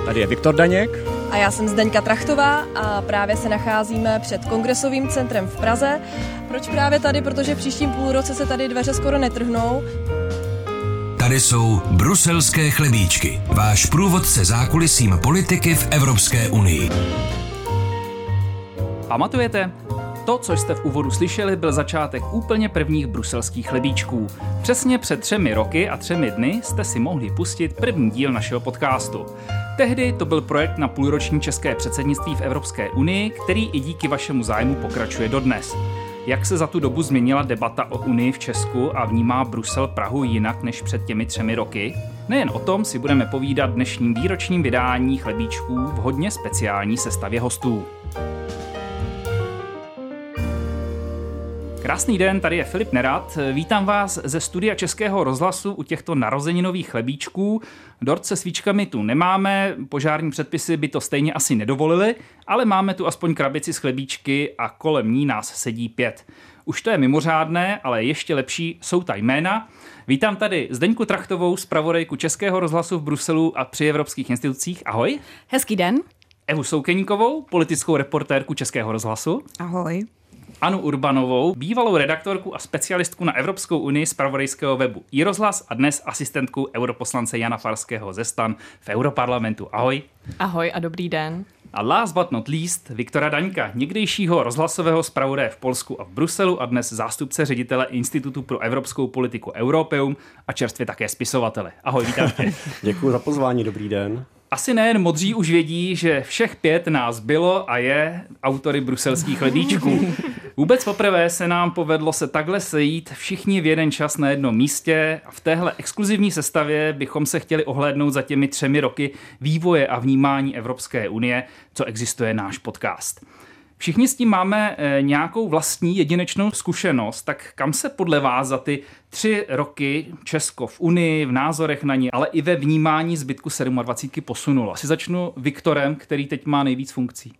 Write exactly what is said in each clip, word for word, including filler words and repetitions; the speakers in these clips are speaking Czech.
Tady je Viktor Daněk. A já jsem Zdeňka Trachtová a právě se nacházíme před Kongresovým centrem v Praze. Proč právě tady? Protože v příštím půlroce se tady dveře skoro netrhnou. Tady jsou bruselské chlebíčky, váš průvodce zákulisím politiky v Evropské unii. Pamatujete? To, co jste v úvodu slyšeli, byl začátek úplně prvních bruselských chlebíčků. Přesně před třemi roky a třemi dny jste si mohli pustit první díl našeho podcastu. Tehdy to byl projekt na půlroční české předsednictví v Evropské unii, který i díky vašemu zájmu pokračuje dodnes. Jak se za tu dobu změnila debata o Unii v Česku a vnímá Brusel Prahu jinak než před těmi třemi roky? Nejen o tom si budeme povídat v dnešním výročním vydání chlebíčků v hodně speciální sestavě hostů. Krásný den, tady je Filip Nerad. Vítám vás ze studia Českého rozhlasu u těchto narozeninových chlebíčků. Dort se svíčkami tu nemáme, požární předpisy by to stejně asi nedovolily, ale máme tu aspoň krabici s chlebíčky a kolem ní nás sedí pět. Už to je mimořádné, ale ještě lepší jsou ta jména. Vítám tady Zdeňku Trachtovou, zpravodajku Českého rozhlasu v Bruselu a při evropských institucích. Ahoj. Hezký den. Evu Soukeníkovou, politickou reportérku Českého rozhlasu. Ahoj. Anu Urbanovou, bývalou redaktorku a specialistku na Evropskou unii zpravodajského webu iRozhlas a dnes asistentku europoslance Jana Farského ze STAN v Europarlamentu. Ahoj. Ahoj a dobrý den. A last but not least Viktora Daňka, někdejšího rozhlasového zpravodaje v Polsku a v Bruselu a dnes zástupce ředitele Institutu pro evropskou politiku Europeum a čerstvě také spisovatele. Ahoj, vítám tě. Děkuji za pozvání, dobrý den. Asi nejen modří už vědí, že všech pět nás bylo a je autory bruselských chlebíčků. Vůbec poprvé se nám povedlo se takhle sejít všichni v jeden čas na jednom místě a v téhle exkluzivní sestavě bychom se chtěli ohlédnout za těmi třemi roky vývoje a vnímání Evropské unie, co existuje náš podcast. Všichni s tím máme nějakou vlastní jedinečnou zkušenost, tak kam se podle vás za ty tři roky Česko v Unii, v názorech na ní, ale i ve vnímání zbytku dvacítky sedm posunulo? Asi začnu Viktorem, který teď má nejvíc funkcí.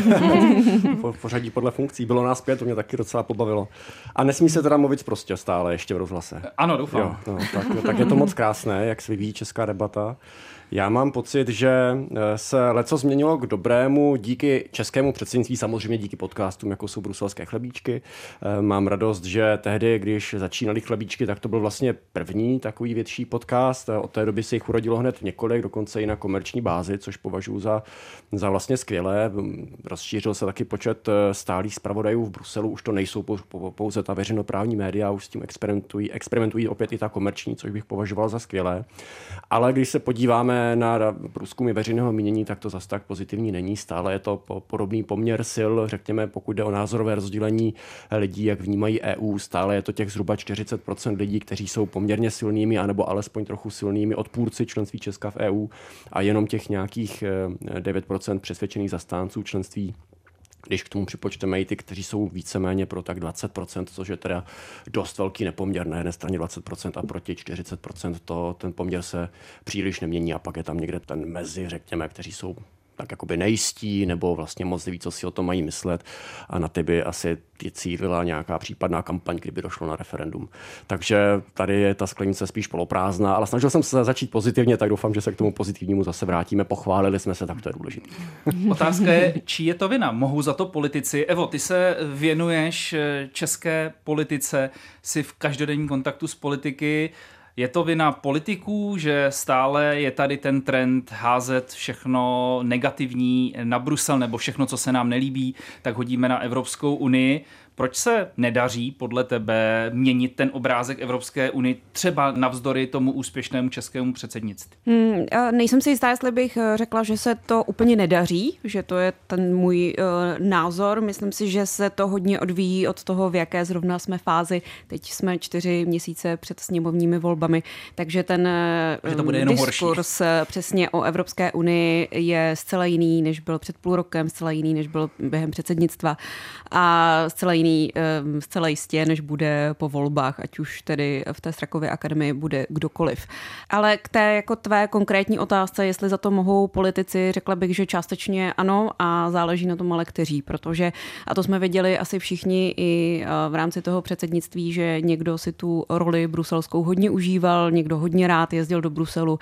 Po pořadí podle funkcí. Bylo nás pět, to mě taky docela pobavilo. A nesmí se teda mluvit prostě stále ještě v rozhlase. Ano, doufám. Jo, no, tak, tak je to moc krásné, jak se vyvíjí česká debata. Já mám pocit, že se leco změnilo k dobrému díky českému předsednictví, samozřejmě díky podcastům, jako jsou bruselské chlebíčky. Mám radost, že tehdy, když začínaly chlebíčky, tak to byl vlastně první takový větší podcast. Od té doby se jich urodilo hned několik, dokonce i na komerční bázi, což považuji za, za vlastně skvělé. Rozšířil se taky počet stálých zpravodajů v Bruselu, už to nejsou pouze ta veřejnoprávní média, už s tím experimentují, experimentují opět i ta komerční, což bych považoval za skvělé. Ale když se podíváme na průzkumy veřejného mínění, tak to zase tak pozitivní není. Stále je to podobný poměr sil, řekněme, pokud jde o názorové rozdělení lidí, jak vnímají E U, stále je to těch zhruba čtyřicet procent lidí, kteří jsou poměrně silnými, anebo alespoň trochu silnými odpůrci členství Česka v E U a jenom těch nějakých devět procent přesvědčených zastánců členství. Když k tomu připočteme i ty, kteří jsou víceméně pro tak dvacet procent, což je teda dost velký nepoměr, na jedné straně dvacet procent a proti čtyřicet procent, to, ten poměr se příliš nemění a pak je tam někde ten mezi, řekněme, kteří jsou tak jakoby nejistí nebo vlastně moc neví, co si o tom mají myslet a na ty by asi cílila nějaká případná kampaň, kdyby došlo na referendum. Takže tady je ta sklenice spíš poloprázdná, ale snažil jsem se začít pozitivně, tak doufám, že se k tomu pozitivnímu zase vrátíme. Pochválili jsme se, tak to je důležité. Otázka je, čí je to vina? Mohou za to politici? Evo, ty se věnuješ české politice, jsi v každodenním kontaktu s politiky. Je to vina politiků, že stále je tady ten trend házet všechno negativní na Brusel nebo všechno, co se nám nelíbí, tak hodíme na Evropskou unii. Proč se nedaří podle tebe měnit ten obrázek Evropské unie třeba navzdory tomu úspěšnému českému předsednictví? Hmm, nejsem si jistá, jestli bych řekla, že se to úplně nedaří, že to je ten můj uh, názor. Myslím si, že se to hodně odvíjí od toho, v jaké zrovna jsme fázi. Teď jsme čtyři měsíce před sněmovními volbami, takže ten že to bude jenom diskurs horší. Přesně o Evropské unii je zcela jiný, než byl před půl rokem, zcela jiný, než byl během předsednictva a zcela jiný neví um, zcela jistě, než bude po volbách, ať už tedy v té Strakově akademii bude kdokoliv. Ale k té jako tvé konkrétní otázce, jestli za to mohou politici, řekla bych, že částečně ano a záleží na tom ale kteří, protože, a to jsme viděli asi všichni i v rámci toho předsednictví, že někdo si tu roli bruselskou hodně užíval, někdo hodně rád jezdil do Bruselu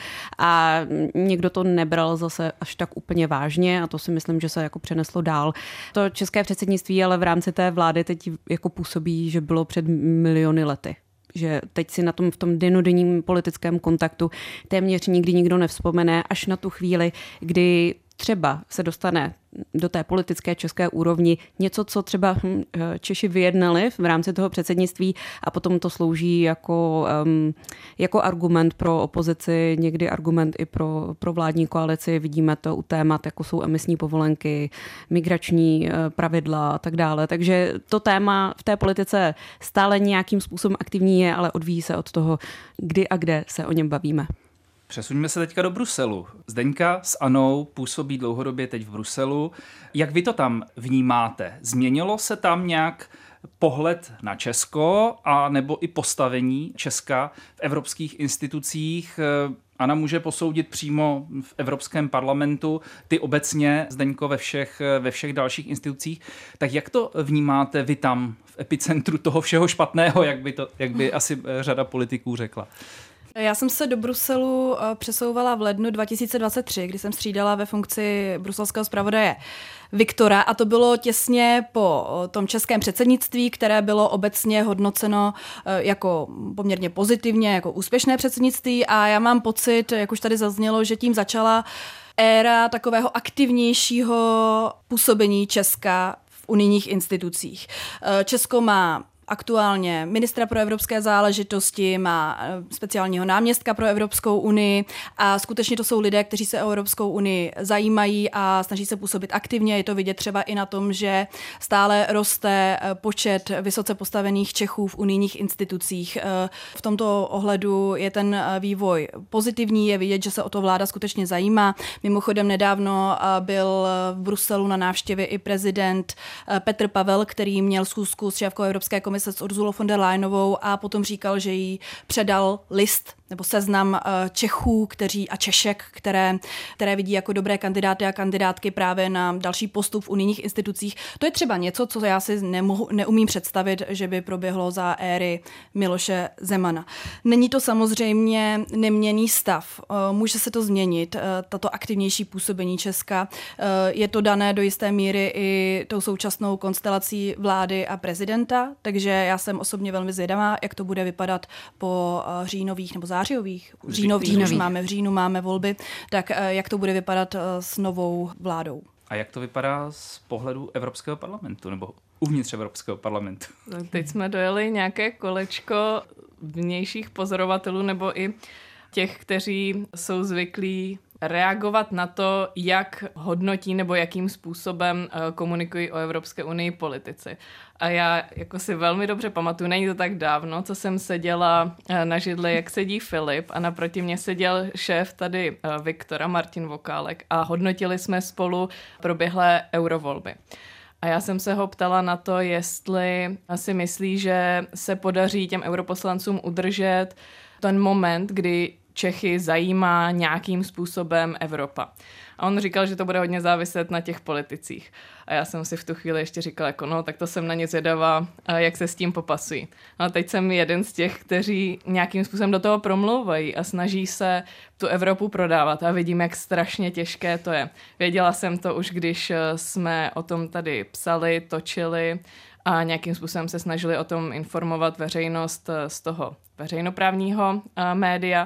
a někdo to nebral zase až tak úplně vážně a to si myslím, že se jako přeneslo dál. To české předsednictví ale v rámci té vlády teď jako působí, že bylo před miliony lety. Že teď si na tom v tom dennodenním politickém kontaktu téměř nikdy nikdo nevzpomene až na tu chvíli, kdy třeba se dostane do té politické české úrovni něco, co třeba Češi vyjednali v rámci toho předsednictví a potom to slouží jako, um, jako argument pro opozici, někdy argument i pro, pro vládní koalici. Vidíme to u témat, jako jsou emisní povolenky, migrační pravidla a tak dále. Takže to téma v té politice stále nějakým způsobem aktivní je, ale odvíjí se od toho, kdy a kde se o něm bavíme. Přesuňme se teďka do Bruselu. Zdeňka s Anou působí dlouhodobě teď v Bruselu. Jak vy to tam vnímáte? Změnilo se tam nějak pohled na Česko a nebo i postavení Česka v evropských institucích? Ana může posoudit přímo v Evropském parlamentu, ty obecně, Zdeňko, ve všech, ve všech dalších institucích. Tak jak to vnímáte vy tam v epicentru toho všeho špatného, jak by, to, jak by asi řada politiků řekla? Já jsem se do Bruselu přesouvala v lednu dva tisíce dvacet tři, kdy jsem střídala ve funkci bruselského zpravodaje Viktora a to bylo těsně po tom českém předsednictví, které bylo obecně hodnoceno jako poměrně pozitivně, jako úspěšné předsednictví a já mám pocit, jak už tady zaznělo, že tím začala éra takového aktivnějšího působení Česka v unijních institucích. Česko má aktuálně ministra pro evropské záležitosti, má speciálního náměstka pro Evropskou unii a skutečně to jsou lidé, kteří se o Evropskou unii zajímají a snaží se působit aktivně. Je to vidět třeba i na tom, že stále roste počet vysoce postavených Čechů v unijních institucích. V tomto ohledu je ten vývoj pozitivní, je vidět, že se o to vláda skutečně zajímá. Mimochodem nedávno byl v Bruselu na návštěvě i prezident Petr Pavel, který měl schůzku s šéfkou Evropské komise s Ursulou von der Leyenovou a potom říkal, že jí předal list nebo seznam Čechů, kteří a Češek, které, které vidí jako dobré kandidáty a kandidátky právě na další postup v unijních institucích. To je třeba něco, co já si nemohu, neumím představit, že by proběhlo za éry Miloše Zemana. Není to samozřejmě neměnný stav. Může se to změnit, tato aktivnější působení Česka. Je to dané do jisté míry i tou současnou konstelací vlády a prezidenta, takže já jsem osobně velmi zvědavá, jak to bude vypadat po říjnových nebo zářijových, říjnových, už máme v říjnu, máme volby, tak jak to bude vypadat s novou vládou. A jak to vypadá z pohledu Evropského parlamentu nebo uvnitř Evropského parlamentu? Teď jsme dojeli nějaké kolečko vnějších pozorovatelů nebo i těch, kteří jsou zvyklí reagovat na to, jak hodnotí nebo jakým způsobem komunikují o Evropské unii politici. A já jako si velmi dobře pamatuju, není to tak dávno, co jsem seděla na židli, jak sedí Filip a naproti mě seděl šéf tady Viktora, Martin Vokálek a hodnotili jsme spolu proběhlé eurovolby. A já jsem se ho ptala na to, jestli si myslí, že se podaří těm europoslancům udržet ten moment, kdy Čechy zajímá nějakým způsobem Evropa. A on říkal, že to bude hodně záviset na těch politicích. A já jsem si v tu chvíli ještě říkala, jako no, tak to jsem na ně zvědavá, jak se s tím popasují. A teď jsem jeden z těch, kteří nějakým způsobem do toho promlouvají a snaží se tu Evropu prodávat. A vidím, jak strašně těžké to je. Věděla jsem to už, když jsme o tom tady psali, točili a nějakým způsobem se snažili o tom informovat veřejnost z toho veřejnoprávního média.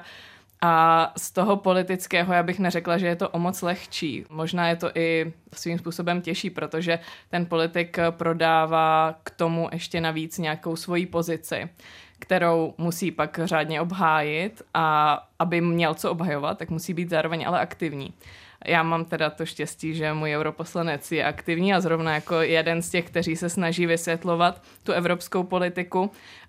A z toho politického já bych neřekla, že je to o moc lehčí. Možná je to i svým způsobem těžší, protože ten politik prodává k tomu ještě navíc nějakou svoji pozici, kterou musí pak řádně obhájit a, a aby měl co obhajovat, tak musí být zároveň ale aktivní. Já mám teda to štěstí, že můj europoslanec je aktivní a zrovna jako jeden z těch, kteří se snaží vysvětlovat tu evropskou politiku,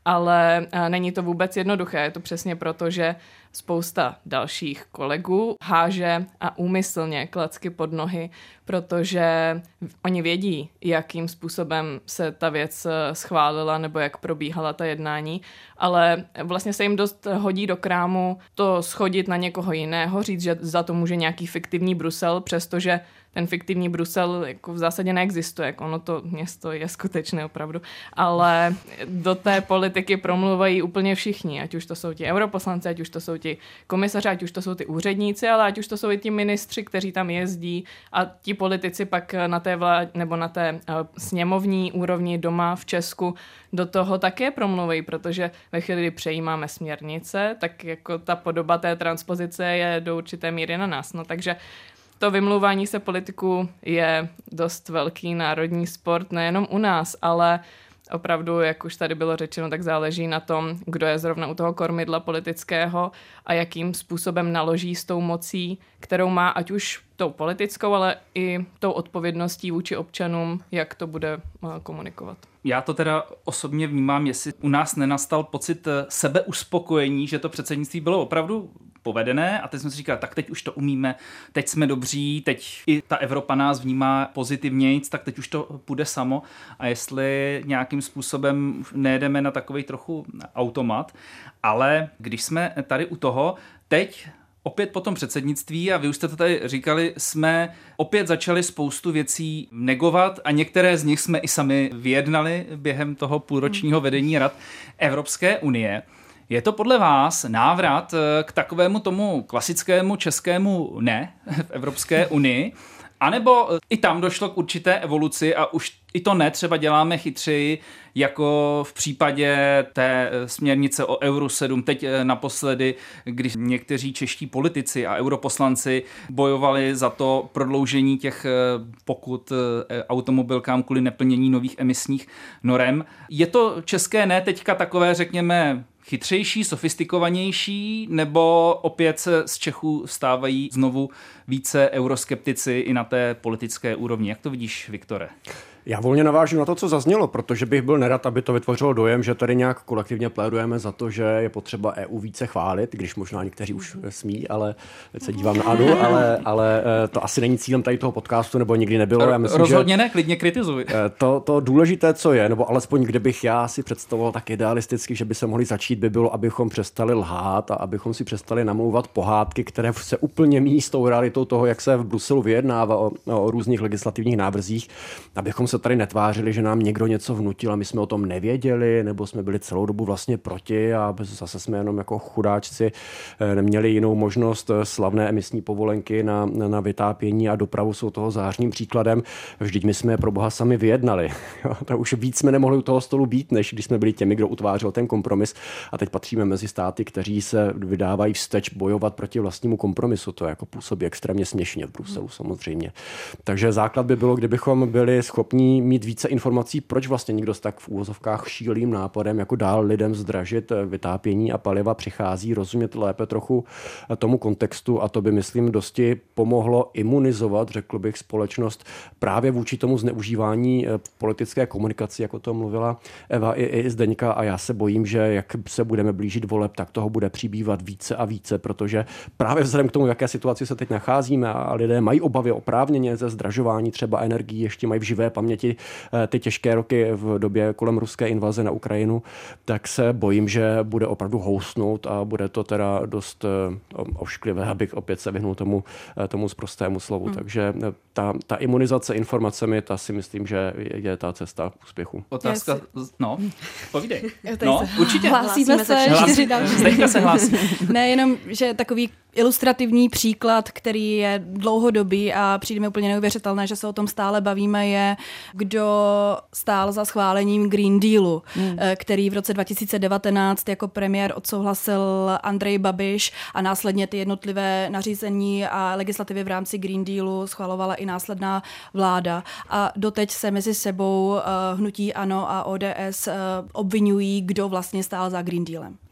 ale není to vůbec jednoduché. Je to přesně proto, že spousta dalších kolegů háže a úmyslně klacky pod nohy, protože oni vědí, jakým způsobem se ta věc schválila nebo jak probíhala ta jednání, ale vlastně se jim dost hodí do krámu to shodit na někoho jiného, říct, že za to může nějaký fiktivní Brusel, přestože ten fiktivní Brusel jako v zásadě neexistuje, jako ono to město je skutečné opravdu, ale do té politiky promluvají úplně všichni, ať už to jsou ti europoslanci, ať už to jsou ti komisaři, ať už to jsou ty úředníci, ale ať už to jsou i ti ministři, kteří tam jezdí a ti politici pak na té vládě nebo na té uh, sněmovní úrovni doma v Česku do toho také promluvají, protože ve chvíli, kdy přejímáme směrnice, tak jako ta podoba té transpozice je do určité míry na nás. No takže to vymlouvání se politiků je dost velký národní sport, nejenom u nás, ale opravdu, jak už tady bylo řečeno, tak záleží na tom, kdo je zrovna u toho kormidla politického a jakým způsobem naloží s tou mocí, kterou má, ať už tou politickou, ale i tou odpovědností vůči občanům, jak to bude komunikovat. Já to teda osobně vnímám, jestli u nás nenastal pocit sebeuspokojení, že to předsednictví bylo opravdu povedené a teď jsme si říkali, tak teď už to umíme, teď jsme dobří, teď i ta Evropa nás vnímá pozitivnějc, tak teď už to půjde samo a jestli nějakým způsobem nejedeme na takový trochu automat, ale když jsme tady u toho, teď opět po tom předsednictví, a vy už jste to tady říkali, jsme opět začali spoustu věcí negovat a některé z nich jsme i sami vyjednali během toho půlročního vedení rad Evropské unie. Je to podle vás návrat k takovému tomu klasickému českému ne v Evropské unii? A nebo i tam došlo k určité evoluci a už i to ne třeba děláme chytřeji, jako v případě té směrnice o Euro sedm, teď naposledy, když někteří čeští politici a europoslanci bojovali za to prodloužení těch pokut automobilkám kvůli neplnění nových emisních norem. Je to české ne teďka takové, řekněme, chytřejší, sofistikovanější, nebo opět se z Čechů stávají znovu více euroskeptici i na té politické úrovni? Jak to vidíš, Viktore? Já volně navážu na to, co zaznělo, protože bych byl nerad, aby to vytvořilo dojem, že tady nějak kolektivně plédujeme za to, že je potřeba E U více chválit, když možná někteří už smí, ale teď se dívám na Anu, ale, ale to asi není cílem tady toho podcastu, nebo nikdy nebylo. Já myslím, rozhodně že ne, klidně kritizuj. To, to důležité, co je, nebo alespoň kdybych já si představoval tak idealisticky, že by se mohli začít, by bylo, abychom přestali lhát a abychom si přestali namlouvat pohádky, které se úplně míjí s tou realitou toho, jak se v Bruselu vyjednává o, o různých legislativních návrzích, abychom se tady netvářili, že nám někdo něco vnutil a my jsme o tom nevěděli, nebo jsme byli celou dobu vlastně proti a zase jsme jenom jako chudáčci neměli jinou možnost. Slavné emisní povolenky na, na vytápění a dopravu jsou toho zářným příkladem. Vždyť my jsme pro boha sami vyjednali. To už víc jsme nemohli u toho stolu být, než když jsme byli těmi, kdo utvářel ten kompromis. A teď patříme mezi státy, kteří se vydávají vsteč bojovat proti vlastnímu kompromisu. To jako působí extrémně směšně v Bruselu samozřejmě. Takže základ by bylo, kdybychom byli schopni mít více informací, proč vlastně někdo s tak v úvozovkách šílým nápadem jako dál lidem zdražit vytápění a paliva přichází, rozumět lépe trochu tomu kontextu a to by, myslím, dosti pomohlo imunizovat, řekl bych, společnost právě vůči tomu zneužívání politické komunikace, jako to mluvila Eva i, i Zdeňka a já se bojím, že jak se budeme blížit voleb, tak toho bude přibývat více a více, protože právě vzhledem k tomu, v jaké situaci se teď nacházíme a lidé mají obavy oprávněně ze zdražování třeba energií, ještě mají v živé paměti ty těžké roky v době kolem ruské invaze na Ukrajinu, tak se bojím, že bude opravdu housnout a bude to teda dost ošklivé, abych opět se vyhnul tomu, tomu sprostému slovu. Hmm. Takže ta, ta imunizace informacemi, ta si myslím, že je ta cesta k úspěchu. Otázka, yes. no, povídej. No, určitě. Hlásíme se, čtyři další. Zdeňka se hlásí. Ne, jenom, že takový ilustrativní příklad, který je dlouhodobý a přijde mi úplně neuvěřitelné, že se o tom stále bavíme, je, kdo stál za schválením Green Dealu, hmm. který v roce dva tisíce devatenáct jako premiér odsouhlasil Andrej Babiš a následně ty jednotlivé nařízení a legislativy v rámci Green Dealu schvalovala i následná vláda. A doteď se mezi sebou hnutí ANO a O D S obvinují, kdo vlastně stál za Green Dealem.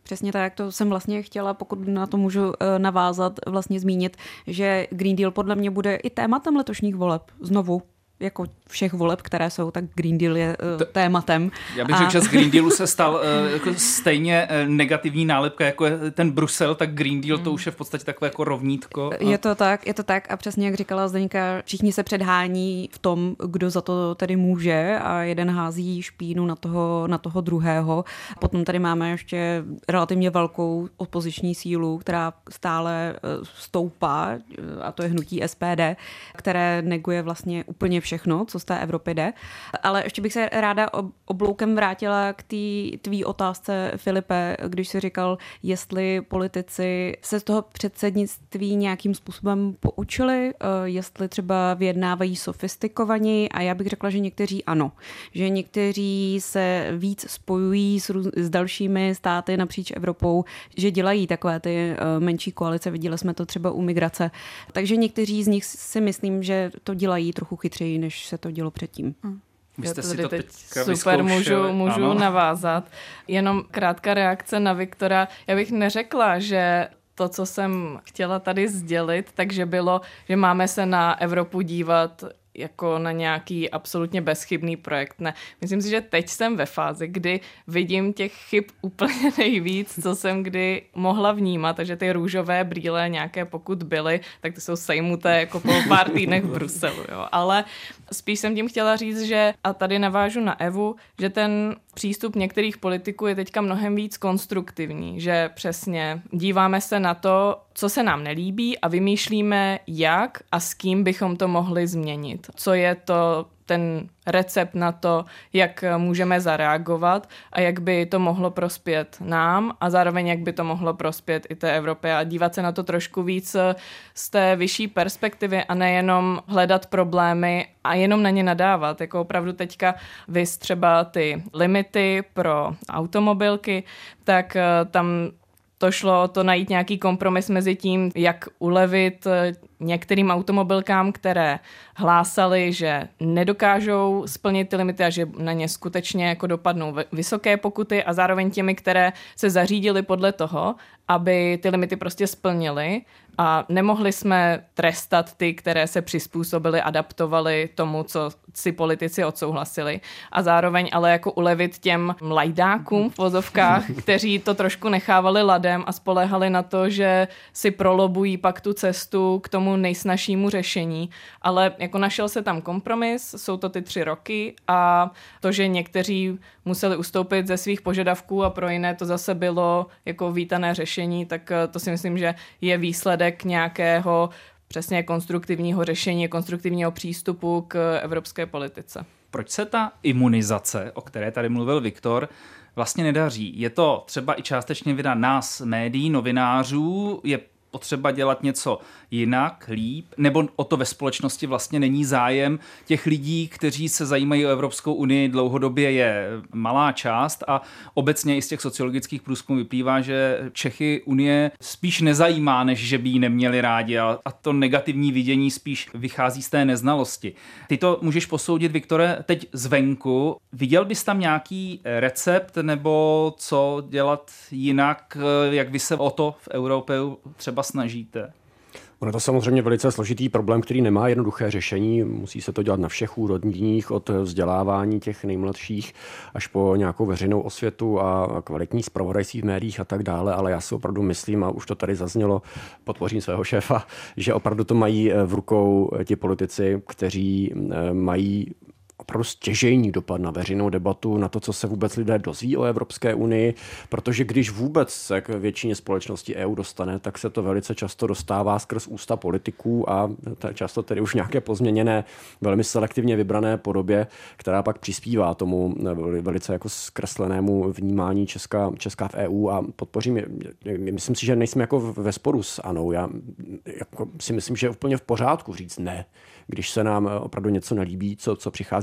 Přesně tak, to jsem vlastně chtěla, pokud na to můžu navázat, vlastně zmínit, že Green Deal podle mě bude i tématem letošních voleb. Znovu. Jako všech voleb, které jsou, tak Green Deal je uh, tématem. Já bych a... řekl, že z Green Dealu se stal uh, jako stejně uh, negativní nálepka, jako je ten Brusel, tak Green Deal to už je v podstatě takové jako rovnítko. A... Je to tak, je to tak a přesně jak říkala Zdeňka, všichni se předhání v tom, kdo za to tedy může a jeden hází špínu na toho, na toho druhého. Potom tady máme ještě relativně velkou opoziční sílu, která stále uh, stoupá, a to je hnutí S P D, které neguje vlastně úplně všechno, co z té Evropy jde. Ale ještě bych se ráda obloukem vrátila k té tvý otázce, Filipe, když jsi říkal, jestli politici se z toho předsednictví nějakým způsobem poučili, jestli třeba vyjednávají sofistikovaněji, a já bych řekla, že někteří ano. Že někteří se víc spojují s, růz, s dalšími státy napříč Evropou, že dělají takové ty menší koalice, viděli jsme to třeba u migrace. Takže někteří z nich si myslím, že to dělají trochu chytřeji, než se to dělo předtím. Hmm. Vy jste si to teď super, můžu, můžu navázat. Jenom krátká reakce na Viktora. Já bych neřekla, že to, co jsem chtěla tady sdělit, takže bylo, že máme se na Evropu dívat jako na nějaký absolutně bezchybný projekt. Ne. Myslím si, že teď jsem ve fázi, kdy vidím těch chyb úplně nejvíc, co jsem kdy mohla vnímat, takže ty růžové brýle nějaké pokud byly, tak ty jsou sejmuté jako po pár týdnech v Bruselu. Jo. Ale spíš jsem tím chtěla říct, že, a tady navážu na Evu, že ten přístup některých politiků je teďka mnohem víc konstruktivní, že přesně díváme se na to, co se nám nelíbí a vymýšlíme, jak a s kým bychom to mohli změnit. Co je to ten recept na to, jak můžeme zareagovat a jak by to mohlo prospět nám a zároveň jak by to mohlo prospět i té Evropě a dívat se na to trošku víc z té vyšší perspektivy a nejenom hledat problémy a jenom na ně nadávat. Jako opravdu teďka vys třeba ty limity pro automobilky, tak tam to šlo to najít nějaký kompromis mezi tím, jak ulevit některým automobilkám, které hlásali, že nedokážou splnit ty limity a že na ně skutečně jako dopadnou vysoké pokuty a zároveň těmi, které se zařídily podle toho, aby ty limity prostě splnily a nemohli jsme trestat ty, které se přizpůsobily, adaptovali tomu, co si politici odsouhlasili a zároveň ale jako ulevit těm lajdákům v vozovkách, kteří to trošku nechávali ladem a spoléhali na to, že si prolobují pak tu cestu k tomu nejsnažšímu řešení, ale jako našel se tam kompromis, jsou to ty tři roky a to, že někteří museli ustoupit ze svých požadavků a pro jiné to zase bylo jako vítané řešení, tak to si myslím, že je výsledek nějakého přesně konstruktivního řešení, konstruktivního přístupu k evropské politice. Proč se ta imunizace, o které tady mluvil Viktor, vlastně nedaří? Je to třeba i částečně vina nás, médií, novinářů, je potřeba dělat něco jinak, líp, nebo o to ve společnosti vlastně není zájem těch lidí, kteří se zajímají o Evropskou unii dlouhodobě, je malá část a obecně i z těch sociologických průzkumů vyplývá, že Čechy unie spíš nezajímá, než že by ji neměli rádi a to negativní vidění spíš vychází z té neznalosti. Ty to můžeš posoudit, Viktore, teď zvenku. Viděl bys tam nějaký recept nebo co dělat jinak, jak vy se o to v Evropě třeba snažíte? Ono je to samozřejmě velice složitý problém, který nemá jednoduché řešení. Musí se to dělat na všech úrovních, od vzdělávání těch nejmladších až po nějakou veřejnou osvětu a kvalitní zpravodajství v médiích a tak dále, ale já si opravdu myslím, a už to tady zaznělo, podpořím svého šéfa, že opravdu to mají v rukou ti politici, kteří mají opravdu stěžejní dopad na veřejnou debatu, na to, co se vůbec lidé dozví o Evropské unii, protože když vůbec se k většině společnosti E U dostane, tak se to velice často dostává skrz ústa politiků a často tedy už nějaké pozměněné, velmi selektivně vybrané podobě, která pak přispívá tomu velice jako zkreslenému vnímání Česka, Česka v E U a podpořím. Myslím si, že nejsme jako ve sporu s Anou. Já jako si myslím, že je úplně v pořádku říct ne, když se nám opravdu něco nelíbí, co, co přichází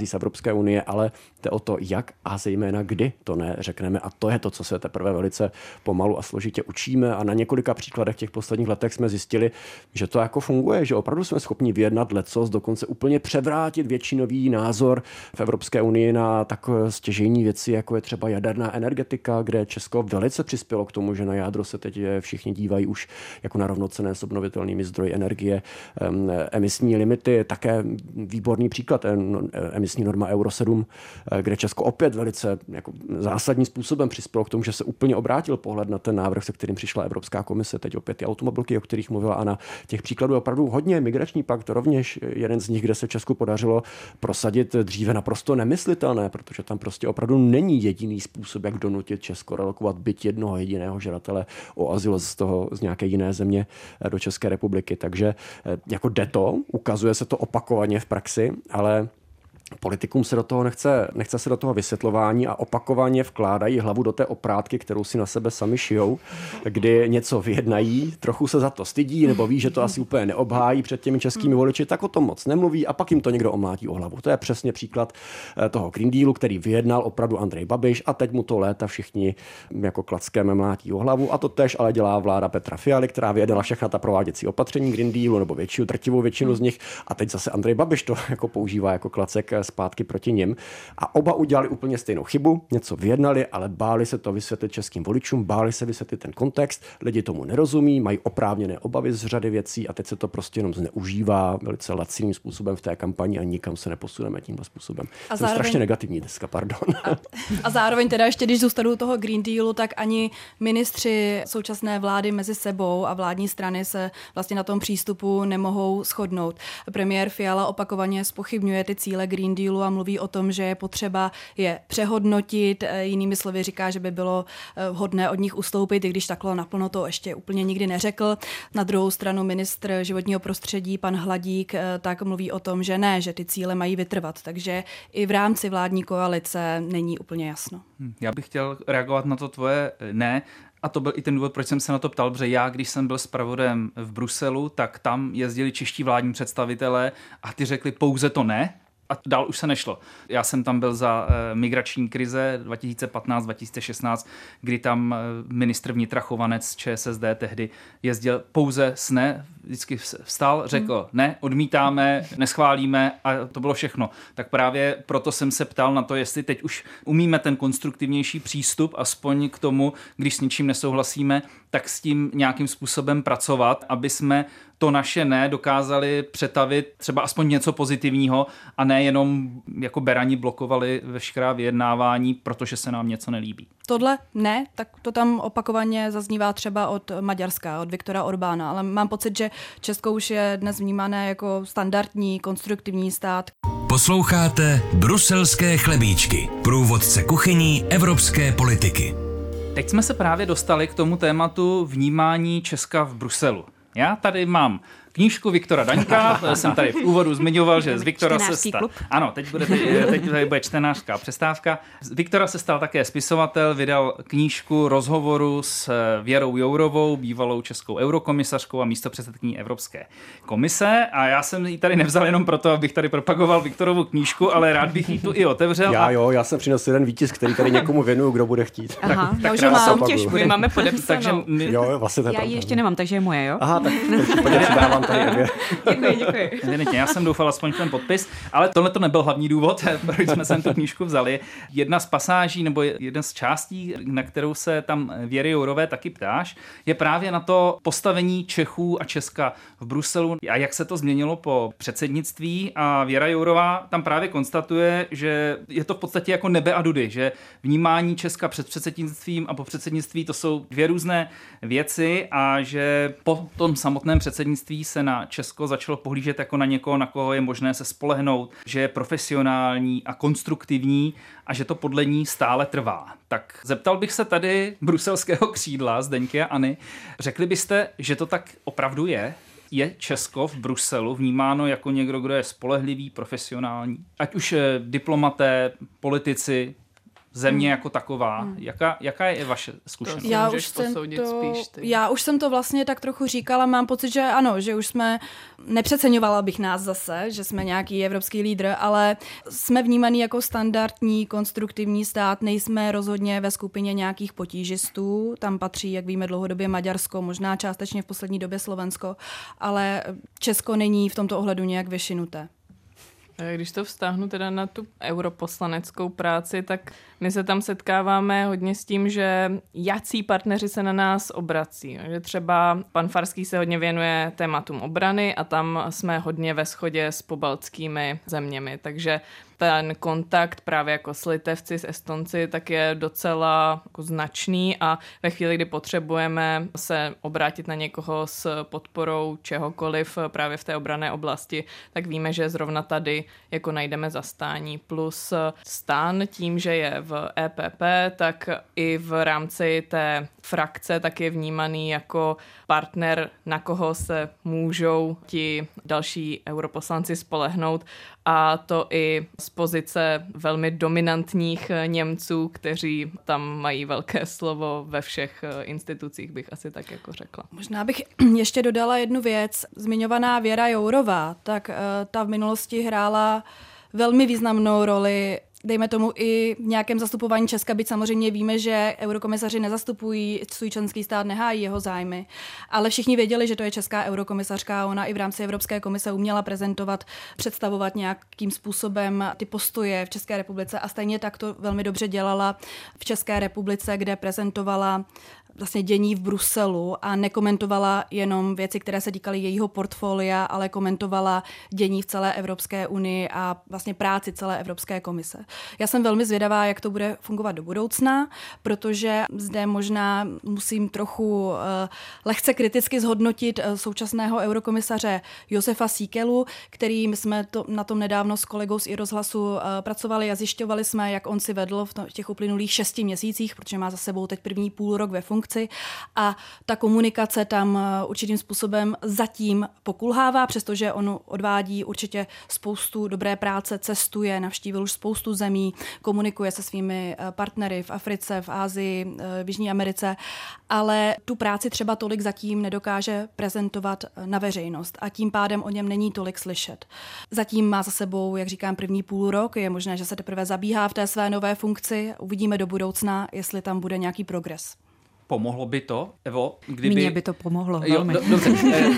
z Evropské unie, ale jde o to, jak a zejména kdy to neřekneme. A to je to, co se teprve velice pomalu a složitě učíme. A na několika příkladech těch posledních letech jsme zjistili, že to jako funguje, že opravdu jsme schopni vyjednat lecos, dokonce úplně převrátit většinový názor v Evropské unii na takové stěžejní věci, jako je třeba jaderná energetika, kde Česko velice přispělo k tomu, že na jádro se teď všichni dívají už jako na rovnocenné s obnovitelnými zdroji energie. Emisní limity, také výborný příklad, emisní norma Euro sedm, kde Česko opět velice jako zásadním způsobem přispělo k tomu, že se úplně obrátil pohled na ten návrh, se kterým přišla Evropská komise, teď opět ty automobilky, o kterých mluvila Anna. Těch příkladů opravdu hodně. Migrační pakt rovněž jeden z nich, kde se Česku podařilo prosadit dříve naprosto nemyslitelné, protože tam prostě opravdu není jediný způsob, jak donutit Česko relokovat byť jednoho jediného žadatele o azyl z toho z nějaké jiné země do České republiky. Takže jako jde to, ukazuje se to opakovaně v praxi, ale politikům se do toho nechce, nechce se do toho vysvětlování a opakovaně vkládají hlavu do té oprátky, kterou si na sebe sami šijou, kdy něco vyjednají, trochu se za to stydí nebo ví, že to asi úplně neobhájí před těmi českými voliči, tak o tom moc nemluví a pak jim to někdo omlátí o hlavu. To je přesně příklad toho Green Dealu, který vyjednal opravdu Andrej Babiš a teď mu to léta všichni jako klackem mlátí o hlavu a to tež ale dělá vláda Petra Fialy, která vyjednala všechna ta prováděcí opatření Green Dealu nebo většinu, drtivou většinu z nich a teď zase Andrej Babiš to jako používá jako klacek zpátky proti nim. A oba udělali úplně stejnou chybu, něco vyjednali, ale báli se to vysvětlit českým voličům, báli se vysvětlit ten kontext, lidi tomu nerozumí, mají oprávněné obavy z řady věcí a teď se to prostě jenom zneužívá velice laciným způsobem v té kampani a nikam se neposuneme tímhle způsobem. A Jsem zároveň... strašně negativní dneska, pardon. A, a zároveň teda ještě, když zůstanu toho Green Dealu, tak ani ministři současné vlády mezi sebou a vládní strany se vlastně na tom přístupu nemohou shodnout. Premiér Fiala opakovaně zpochybňuje ty cíle Green Dealu a mluví o tom, že je potřeba je přehodnotit. Jinými slovy říká, že by bylo vhodné od nich ustoupit, i když takhle naplno to ještě úplně nikdy neřekl. Na druhou stranu ministr životního prostředí, pan Hladík, tak mluví o tom, že ne, že ty cíle mají vytrvat. Takže i v rámci vládní koalice není úplně jasno. Já bych chtěl reagovat na to tvoje ne. A to byl i ten důvod, proč jsem se na to ptal, protože já, když jsem byl zpravodajem v Bruselu, tak tam jezdili čeští vládní představitelé a ty řekli pouze to ne. A dál už se nešlo. Já jsem tam byl za e, migrační krize dva tisíce patnáct dva tisíce šestnáct, kdy tam e, ministr vnitra Chovanec ČSSD tehdy jezdil pouze s ne, vždycky vstal, řekl hmm. ne, odmítáme, neschválíme a to bylo všechno. Tak právě proto jsem se ptal na to, jestli teď už umíme ten konstruktivnější přístup, aspoň k tomu, když s něčím nesouhlasíme, tak s tím nějakým způsobem pracovat, aby jsme to naše ne dokázali přetavit třeba aspoň něco pozitivního a ne jenom jako berani blokovali veškerá vyjednávání, protože se nám něco nelíbí. Tohle ne, tak to tam opakovaně zaznívá třeba od Maďarska, od Viktora Orbána, ale mám pocit, že Česko už je dnes vnímané jako standardní, konstruktivní stát. Posloucháte Bruselské chlebíčky, průvodce kuchyní evropské politiky. Teď jsme se právě dostali k tomu tématu vnímání Česka v Bruselu. Já tady mám knížku Viktora Daňka, jsem tady v úvodu zmiňoval, že z Viktora se stal... Ano, teď bude, teď, teď tady bude čtenářská přestávka. Z Viktora se stal také spisovatel, vydal knížku rozhovoru s Věrou Jourovou, bývalou českou eurokomisařkou a místopředsedkyní Evropské komise. A já jsem ji tady nevzal jenom proto, abych tady propagoval Viktorovu knížku, ale rád bych ji tu i otevřel. Já a... jo, já jsem přinesl jeden výtisk, který tady někomu věnuju, kdo bude chtít. Aha, tak, já tak už mám těžku. My máme podepsanou. Takže my... Jo, vlastně to já ji ještě nemám, takže je moje, jo? Aha, tak přidávám tady Evě. Děkuji, děkuji. Evidentně, já jsem doufal aspoň v ten podpis, ale tohle to nebyl hlavní důvod, proč jsme sem tu knížku vzali. Jedna z pasáží nebo jedna z částí, na kterou se tam Věry Jourové taky ptáš, je právě na to postavení Čechů a Česka v Bruselu a jak se to změnilo po předsednictví. A Věra Jourová tam právě konstatuje, že je to v podstatě jako nebe a dudy, že vnímání Česka před předsednictvím a po předsednictví to jsou dvě různé věci a že po tom samotném předsednictví se na Česko začalo pohlížet jako na někoho, na koho je možné se spolehnout, že je profesionální a konstruktivní a že to podle ní stále trvá. Tak zeptal bych se tady bruselského křídla Zdeňky a Anny. Řekli byste, že to tak opravdu je? Je Česko v Bruselu vnímáno jako někdo, kdo je spolehlivý, profesionální? Ať už diplomaté, politici, země jako taková. Jaká, jaká je vaše zkušenost? Já můžeš už, jsem posoudit to, spíš ty. já už jsem to vlastně tak trochu říkala, mám pocit, že ano, že už jsme, nepřeceňovala bych nás zase, že jsme nějaký evropský lídr, ale jsme vnímaný jako standardní, konstruktivní stát, nejsme rozhodně ve skupině nějakých potížistů, tam patří, jak víme, dlouhodobě Maďarsko, možná částečně v poslední době Slovensko, ale Česko není v tomto ohledu nějak vyšinuté. Když to vztáhnu teda na tu europoslaneckou práci, tak my se tam setkáváme hodně s tím, že jací partneři se na nás obrací. Že třeba pan Farský se hodně věnuje tématům obrany a tam jsme hodně ve shodě s pobaltskými zeměmi, takže ten kontakt právě jako s Litevci, s Estonci, tak je docela jako značný a ve chvíli, kdy potřebujeme se obrátit na někoho s podporou čehokoliv právě v té obranné oblasti, tak víme, že zrovna tady jako najdeme zastání. Plus STAN tím, že je v E P P, tak i v rámci té frakce tak je vnímaný jako partner, na koho se můžou ti další europoslanci spolehnout, a to i z pozice velmi dominantních Němců, kteří tam mají velké slovo ve všech institucích, bych asi tak jako řekla. Možná bych ještě dodala jednu věc. Zmiňovaná Věra Jourová, tak ta v minulosti hrála velmi významnou roli, dejme tomu i v nějakém zastupování Česka, byť samozřejmě víme, že eurokomisaři nezastupují svůj členský stát, nehájí jeho zájmy, ale všichni věděli, že to je česká eurokomisařka a ona i v rámci Evropské komise uměla prezentovat, představovat nějakým způsobem ty postoje v České republice a stejně tak to velmi dobře dělala v České republice, kde prezentovala vlastně dění v Bruselu a nekomentovala jenom věci, které se týkaly jejího portfolia, ale komentovala dění v celé Evropské unii a vlastně práci celé Evropské komise. Já jsem velmi zvědavá, jak to bude fungovat do budoucna, protože zde možná musím trochu uh, lehce kriticky zhodnotit uh, současného eurokomisaře Josefa Síkelu, kterým jsme to, na tom nedávno s kolegou z iRozhlasu uh, pracovali a zjišťovali jsme, jak on si vedl v, to, v těch uplynulých šesti měsících, protože má za sebou teď první půl rok ve funkci, a ta komunikace tam určitým způsobem zatím pokulhává, přestože on odvádí určitě spoustu dobré práce, cestuje, navštívil už spoustu zemí, komunikuje se svými partnery v Africe, v Asii, v Jižní Americe, ale tu práci třeba tolik zatím nedokáže prezentovat na veřejnost a tím pádem o něm není tolik slyšet. Zatím má za sebou, jak říkám, první půl rok, je možné, že se teprve zabíhá v té své nové funkci, uvidíme do budoucna, jestli tam bude nějaký progres. Pomohlo by to, Evo, kdyby... Mně by to pomohlo jo, velmi. Do, dobře,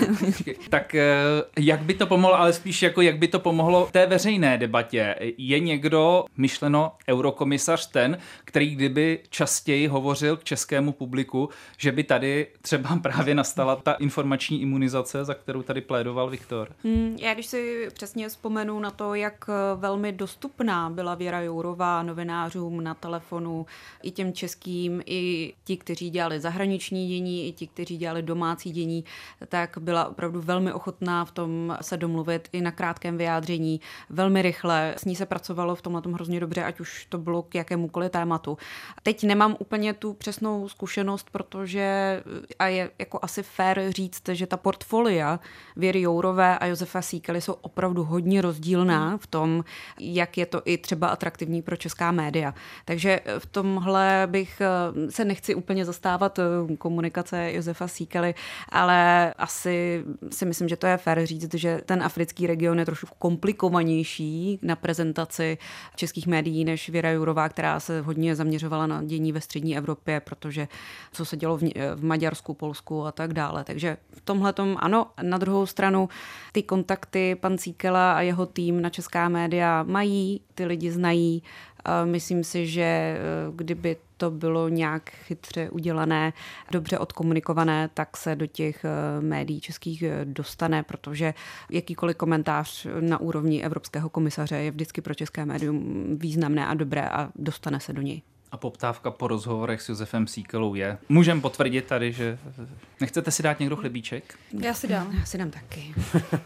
tak jak by to pomohlo, ale spíš jako jak by to pomohlo té veřejné debatě. Je někdo, myšleno eurokomisař ten, který kdyby častěji hovořil k českému publiku, že by tady třeba právě nastala ta informační imunizace, za kterou tady plédoval Viktor? Hmm, já když si přesně vzpomenu na to, jak velmi dostupná byla Věra Jourová novinářům na telefonu, i těm českým, i ti, kteří dělali zahraniční dění, i ti, kteří dělali domácí dění, tak byla opravdu velmi ochotná v tom se domluvit i na krátkém vyjádření, velmi rychle. S ní se pracovalo v tomhle tom hrozně dobře, ať už to bylo k jakémukoliv tématu. Teď nemám úplně tu přesnou zkušenost, protože a je jako asi fér říct, že ta portfolia Věry Jourové a Josefa Síkely jsou opravdu hodně rozdílná v tom, jak je to i třeba atraktivní pro česká média. Takže v tomhle bych se nechci úplně zastávat komunikace Josefa Síkely, ale asi si myslím, že to je fér říct, že ten africký region je trošku komplikovanější na prezentaci českých médií než Věra Jourová, která se hodně zaměřovala na dění ve střední Evropě, protože co se dělo v, v Maďarsku, Polsku a tak dále. Takže v tomhletom ano. Na druhou stranu ty kontakty pan Síkela a jeho tým na česká média mají, ty lidi znají. Myslím si, že kdyby to bylo nějak chytře udělané, dobře odkomunikované, tak se do těch médií českých dostane, protože jakýkoliv komentář na úrovni evropského komisaře je vždycky pro české médium významné a dobré a dostane se do něj. A poptávka po rozhovorech s Josefem Síkelou je. Můžeme potvrdit tady, že... Nechcete si dát někdo chlebíček? Já si dám. Já si dám taky.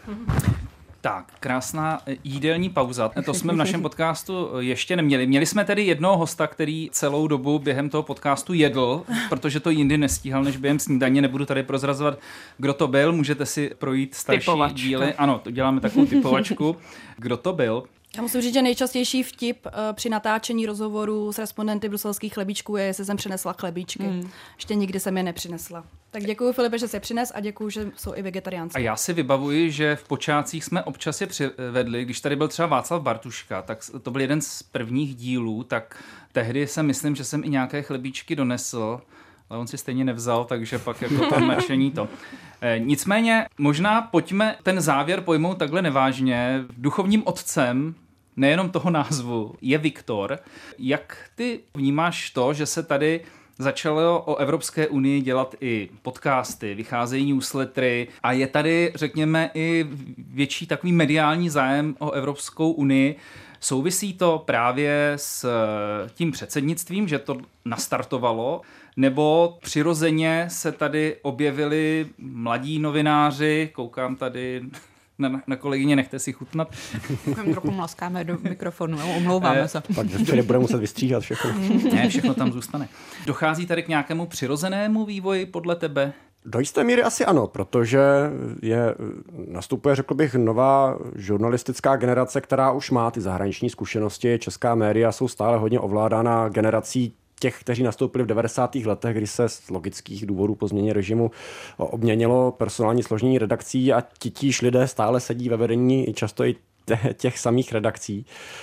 Tak, krásná jídelní pauza. To jsme v našem podcastu ještě neměli. Měli jsme tedy jednoho hosta, který celou dobu během toho podcastu jedl, protože to jindy nestíhal než během snídaně. Nebudu tady prozrazovat, kdo to byl. Můžete si projít starší Typovačka. díly. Ano, to děláme takovou typovačku. Kdo to byl? Já musím říct, že nejčastější vtip uh, při natáčení rozhovorů s respondenty bruselských chlebíčků je, jestli jsem přinesla chlebíčky. Mm. Ještě nikdy jsem je nepřinesla. Tak děkuji, Filipe, že jsi je přines a děkuji, že jsou i vegetariánské. A já si vybavuji, že v počátcích jsme občas je přivedli, když tady byl třeba Václav Bartuška, tak to byl jeden z prvních dílů, tak tehdy jsem myslím, že jsem i nějaké chlebíčky donesl, ale on si stejně nevzal, takže pak jako to nadšení to. E, nicméně možná pojďme ten závěr pojmout takhle nevážně. Duchovním otcem nejenom toho názvu je Viktor. Jak ty vnímáš to, že se tady začalo o Evropské unii dělat i podcasty, vycházejí newslettery a je tady, řekněme, i větší takový mediální zájem o Evropskou unii. Souvisí to právě s tím předsednictvím, že to nastartovalo, nebo přirozeně se tady objevili mladí novináři, koukám tady na, na kolegyně, nechte si chutnat. Trochu mlaskáme do mikrofonu, omlouváme se. Pak včera bude muset vystříhat všechno. Ne, všechno tam zůstane. Dochází tady k nějakému přirozenému vývoji podle tebe? Do jisté míry asi ano, protože je, nastupuje, řekl bych, nová žurnalistická generace, která už má ty zahraniční zkušenosti. Česká média jsou stále hodně ovládána generací těch, kteří nastoupili v devadesátých letech, kdy se z logických důvodů po změně režimu obměnilo personální složení redakcí a titíž lidé stále sedí ve vedení často i těch samých redakcí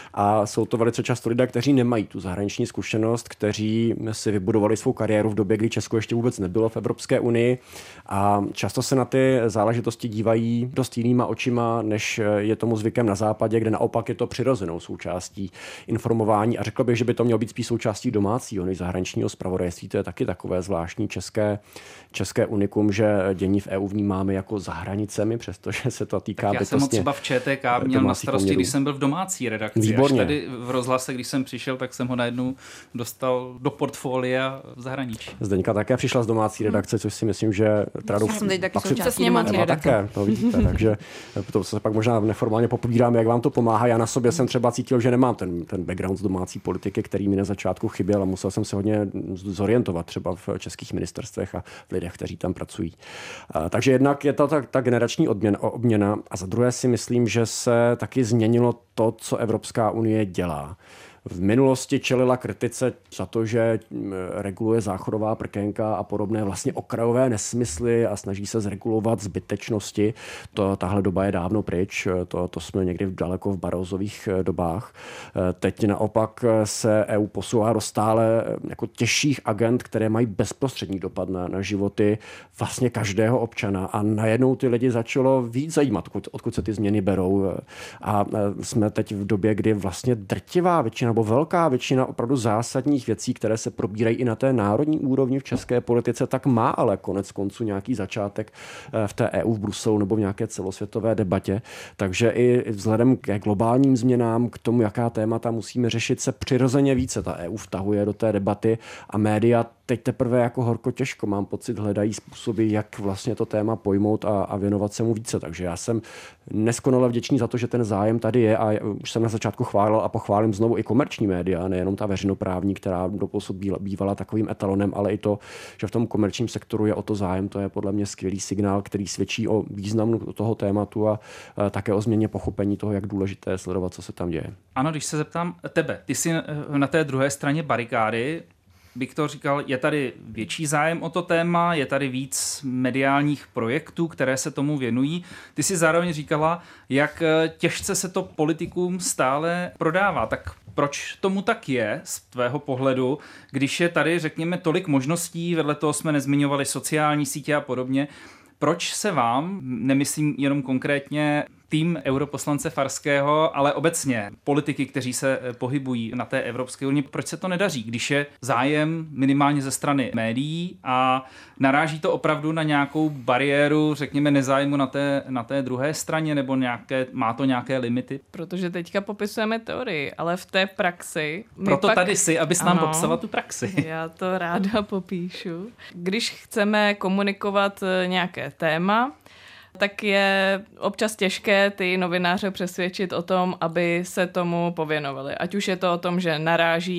a jsou to velice často lidé, kteří nemají tu zahraniční zkušenost, kteří si vybudovali svou kariéru v době, kdy Česko ještě vůbec nebylo v Evropské unii a často se na ty záležitosti dívají dost jinýma očima, než je tomu zvykem na západě, kde naopak je to přirozenou součástí informování a řekl bych, že by to mělo být spíš součástí domácího než zahraničního zpravodajství. To je taky takové zvláštní české, české unikum, že dění v E U vnímáme jako za hranicemi, přestože se to týká tak já jsem třeba v ČTK měl na starosti, když jsem byl v domácí redakci. Výborně. Až tady v rozhlase, když jsem přišel, tak jsem ho najednou dostal do portfolia v zahraničí. Zdeňka také přišla z domácí redakce, což si myslím, že Já jsem teď taky součástí domácí redakce. Také, to vidíte, takže to se pak možná neformálně popovídáme, jak vám to pomáhá. Já na sobě jsem třeba cítil, že nemám ten, ten background z domácí politiky, který mi na začátku chyběl a musel jsem se hodně zorientovat třeba v českých ministerstvech a v lidech, kteří tam pracují. Takže jednak je to ta, ta generační odměna, obměna a za druhé si myslím, že se taky změnilo to, co Evropská unie dělá. V minulosti čelila kritice za to, že reguluje záchodová prkénka a podobné vlastně okrajové nesmysly a snaží se zregulovat zbytečnosti. To, tahle doba je dávno pryč, to, to jsme někdy daleko v Barrosových dobách. Teď naopak se E U posouvá do stále jako těžších agend, které mají bezprostřední dopad na, na životy vlastně každého občana a najednou ty lidi začalo víc zajímat, odkud, odkud se ty změny berou. A jsme teď v době, kdy vlastně drtivá většina nebo velká většina opravdu zásadních věcí, které se probírají i na té národní úrovni v české politice, tak má ale konec konců nějaký začátek v té E U v Bruselu nebo v nějaké celosvětové debatě. Takže i vzhledem k globálním změnám, k tomu, jaká témata musíme řešit, se přirozeně více ta E U vtahuje do té debaty a média teď teprve jako horko těžko, mám pocit, hledají způsoby, jak vlastně to téma pojmout a, a věnovat se mu více. Takže já jsem neskonale vděčný za to, že ten zájem tady je a už jsem na začátku chválil a pochválím znovu i komerční média, nejenom ta veřejnoprávní, která doposud bývala takovým etalonem, ale i to, že v tom komerčním sektoru je o to zájem, to je podle mě skvělý signál, který svědčí o významu toho tématu a, a také o změně pochopení toho, jak důležité je sledovat, co se tam děje. Ano, když se zeptám tebe, ty jsi na té druhé straně barikády. Viktor říkal, je tady větší zájem o to téma, je tady víc mediálních projektů, které se tomu věnují. Ty si zároveň říkala, jak těžce se to politikům stále prodává. Tak proč tomu tak je z tvého pohledu, když je tady, řekněme, tolik možností, vedle toho jsme nezmiňovali sociální sítě a podobně, proč se vám, nemyslím jenom konkrétně tým europoslance Farského, ale obecně politiky, kteří se pohybují na té Evropské unii, proč se to nedaří, když je zájem minimálně ze strany médií a naráží to opravdu na nějakou bariéru, řekněme, nezájmu na té, na té druhé straně, nebo nějaké, má to nějaké limity? Protože teďka popisujeme teorii, ale v té praxi... Proto pak... tady jsi, abys nám ano, popsala tu praxi. Já to ráda popíšu. Když chceme komunikovat nějaké téma, tak je občas těžké ty novináře přesvědčit o tom, aby se tomu pověnovali. Ať už je to o tom, že naráží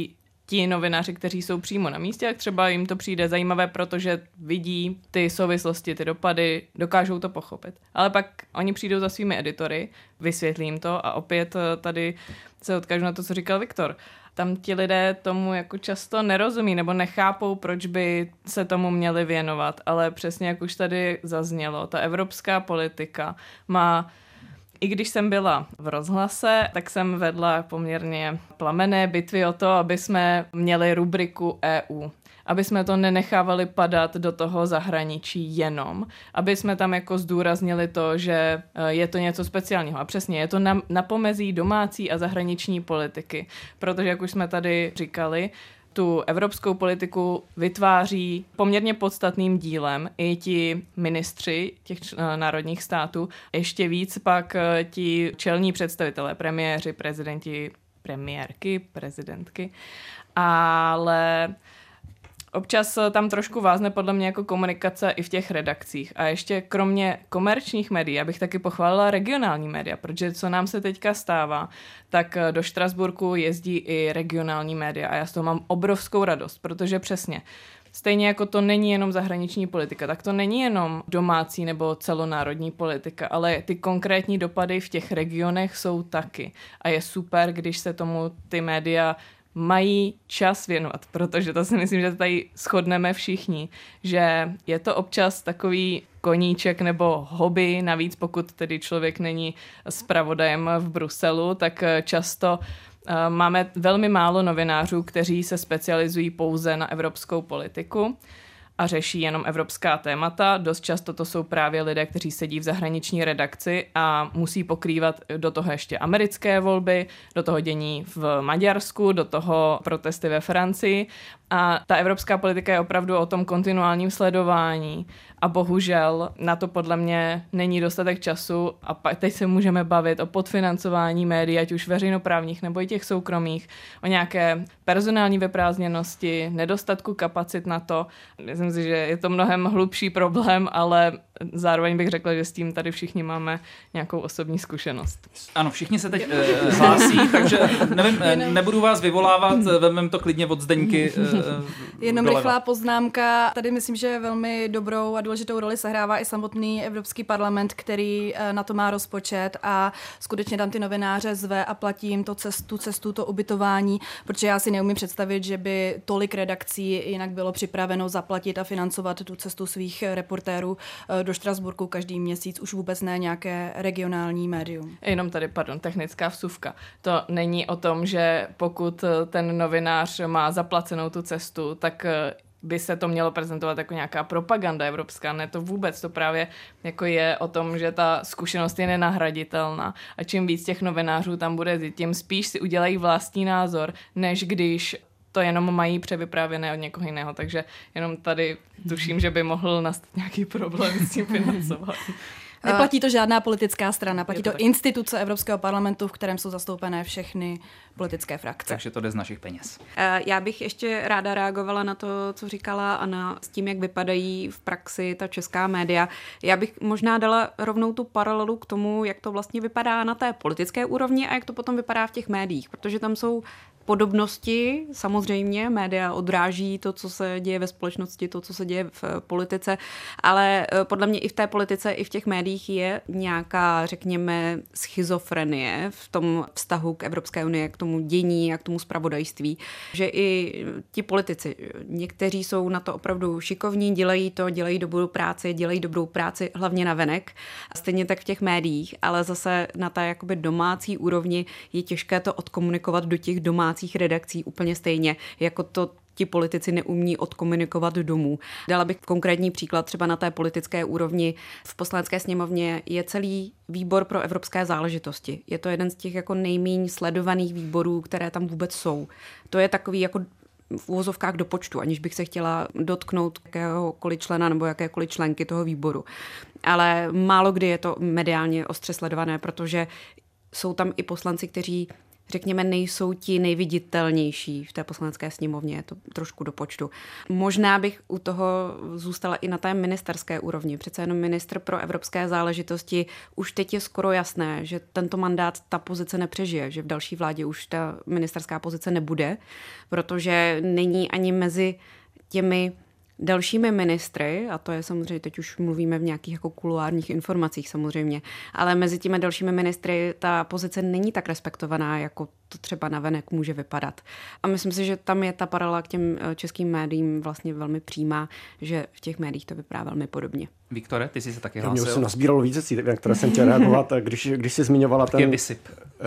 ti novináři, kteří jsou přímo na místě, tak třeba jim to přijde zajímavé, protože vidí ty souvislosti, ty dopady, dokážou to pochopit. Ale pak oni přijdou za svými editory, vysvětlí jim to a opět tady se odkážu na to, co říkal Viktor. Tam ti lidé tomu jako často nerozumí nebo nechápou, proč by se tomu měli věnovat, ale přesně jak už tady zaznělo, ta evropská politika má, i když jsem byla v rozhlase, tak jsem vedla poměrně plamenné bitvy o to, aby jsme měli rubriku E U. Aby jsme to nenechávali padat do toho zahraničí jenom. Aby jsme tam jako zdůraznili to, že je to něco speciálního. A přesně, je to na, na pomezí domácí a zahraniční politiky. Protože, jak už jsme tady říkali, tu evropskou politiku vytváří poměrně podstatným dílem i ti ministři těch národních států, ještě víc pak ti čelní představitelé, premiéři, prezidenti, premiérky, prezidentky, ale občas tam trošku vázne podle mě jako komunikace i v těch redakcích. A ještě kromě komerčních médií, já bych taky pochválila regionální média, protože co nám se teďka stává, tak do Štrasburku jezdí i regionální média a já z toho mám obrovskou radost, protože přesně stejně jako to není jenom zahraniční politika, tak to není jenom domácí nebo celonárodní politika, ale ty konkrétní dopady v těch regionech jsou taky. A je super, když se tomu ty média mají čas věnovat, protože to si myslím, že tady shodneme všichni, že je to občas takový koníček nebo hobby, navíc pokud tedy člověk není zpravodajem v Bruselu, tak často uh, máme velmi málo novinářů, kteří se specializují pouze na evropskou politiku a řeší jenom evropská témata. Dost často to jsou právě lidé, kteří sedí v zahraniční redakci a musí pokrývat do toho ještě americké volby, do toho dění v Maďarsku, do toho protesty ve Francii. A ta evropská politika je opravdu o tom kontinuálním sledování a bohužel na to podle mě není dostatek času a teď se můžeme bavit o podfinancování médií, ať už veřejnoprávních nebo i těch soukromých, o nějaké personální vyprázdněnosti, nedostatku kapacit na to. Myslím si, že je to mnohem hlubší problém, ale zároveň bych řekla, že s tím tady všichni máme nějakou osobní zkušenost. Ano, všichni se teď uh, hlásí, takže nevím, Jenom... nebudu vás vyvolávat, vezmeme to klidně od Zdeňky. Uh, Jenom doleva. rychlá poznámka. Tady myslím, že velmi dobrou a důležitou roli sehrává i samotný Evropský parlament, který uh, na to má rozpočet a skutečně tam ty novináře zve a platí jim to cestu, cestu, to ubytování, protože já si neumím představit, že by tolik redakcí jinak bylo připraveno zaplatit a financovat tu cestu svých reportérů uh, do Štrasburku každý měsíc, už vůbec ne nějaké regionální médium. Jenom tady, pardon, technická vsuvka. To není o tom, že pokud ten novinář má zaplacenou tu cestu, tak by se to mělo prezentovat jako nějaká propaganda evropská. Ne, to vůbec. To právě jako je o tom, že ta zkušenost je nenahraditelná. A čím víc těch novinářů tam bude, tím spíš si udělají vlastní názor, než když to jenom mají převyprávěné od někoho jiného, takže jenom tady tuším, že by mohl nastat nějaký problém s tím financováním. Neplatí to žádná politická strana, platí to instituce Evropského parlamentu, v kterém jsou zastoupené všechny politické frakce. Takže to jde z našich peněz. Já bych ještě ráda reagovala na to, co říkala Anna, s tím, jak vypadají v praxi ta česká média. Já bych možná dala rovnou tu paralelu k tomu, jak to vlastně vypadá na té politické úrovni a jak to potom vypadá v těch médiích, protože tam jsou podobnosti, samozřejmě, média odráží to, co se děje ve společnosti, to, co se děje v politice, ale podle mě i v té politice, i v těch médiích je nějaká, řekněme, schizofrenie v tom vztahu k Evropské unii, k tomu dění a k tomu zpravodajství, že i ti politici, někteří jsou na to opravdu šikovní, dělají to, dělají dobrou práci, dělají dobrou práci hlavně na venek, stejně tak v těch médiích, ale zase na té jakoby domácí úrovni je těžké to odkomunikovat do těch domácích redakcí úplně stejně, jako to ti politici neumí odkomunikovat domů. Dala bych konkrétní příklad třeba na té politické úrovni. V Poslanecké sněmovně je celý výbor pro evropské záležitosti. Je to jeden z těch jako nejméně sledovaných výborů, které tam vůbec jsou. To je takový jako v uvozovkách do počtu, aniž bych se chtěla dotknout jakéhokoliv člena nebo jakékoliv členky toho výboru. Ale málo kdy je to mediálně ostře sledované, protože jsou tam i poslanci, kteří řekněme, nejsou ti nejviditelnější v té poslanecké sněmovně, je to trošku do počtu. Možná bych u toho zůstala i na té ministerské úrovni. Přece jenom ministr pro evropské záležitosti už teď je skoro jasné, že tento mandát ta pozice nepřežije, že v další vládě už ta ministerská pozice nebude, protože není ani mezi těmi dalšími ministry, a to je samozřejmě, teď už mluvíme v nějakých jako kuluárních informacích samozřejmě, ale mezi těmi dalšími ministry ta pozice není tak respektovaná, jako to třeba navenek může vypadat. A myslím si, že tam je ta paralela k těm českým médiím vlastně velmi přímá, že v těch médiích to vypadá velmi podobně. Viktore, ty jsi se taky hlásil. hlásil. Mě už se nazbíralo více cít, na které jsem chtěl reagovat, když, když jsi zmiňovala ten... vysyp.